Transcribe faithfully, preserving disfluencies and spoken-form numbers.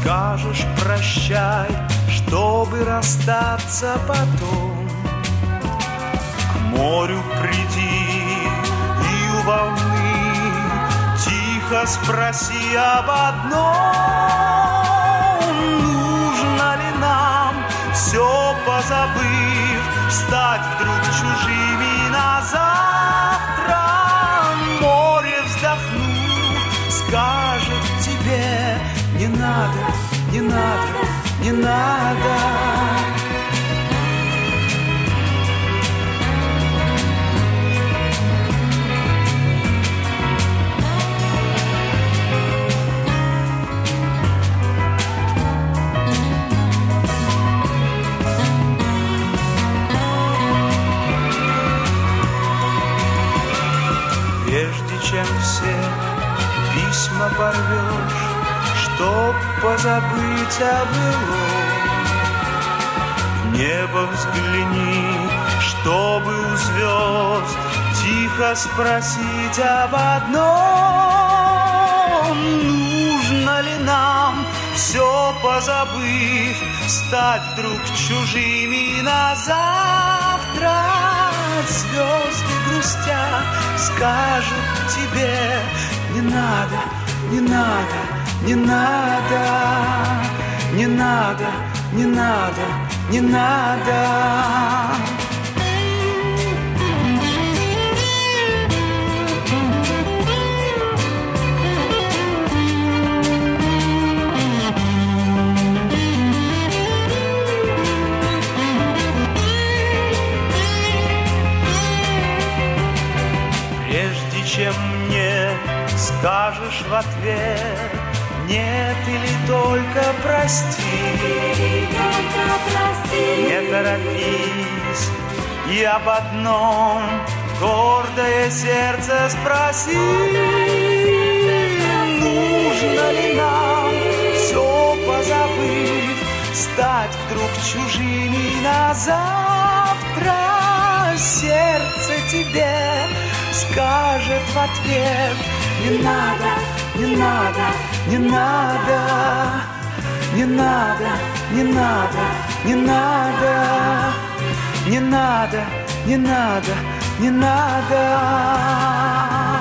скажешь прощай, чтобы расстаться потом. К морю приди и у волны тихо спроси об одном: нужно ли нам, все позабыв, стать вдруг чужими на завтра? Море, вздохнув, скажет тебе: не надо, не надо, не надо. Прежде чем все письма порвешь, чтоб позабыть о былом, в небо взгляни, чтобы у звезд тихо спросить об одном: нужно ли нам, все позабыв, стать вдруг чужими на завтра? Звезды грустя скажут тебе: не надо, не надо, не надо, не надо, не надо, не надо. Чем мне скажешь в ответ нет или только прости, только прости. Не торопись и об одном гордое сердце спроси: нужно ли нам, все позабыв, стать вдруг чужими на завтра? Сердце тебе скажет в ответ: не надо, не надо, не надо, не надо, не надо, не надо, не надо, не надо, не надо.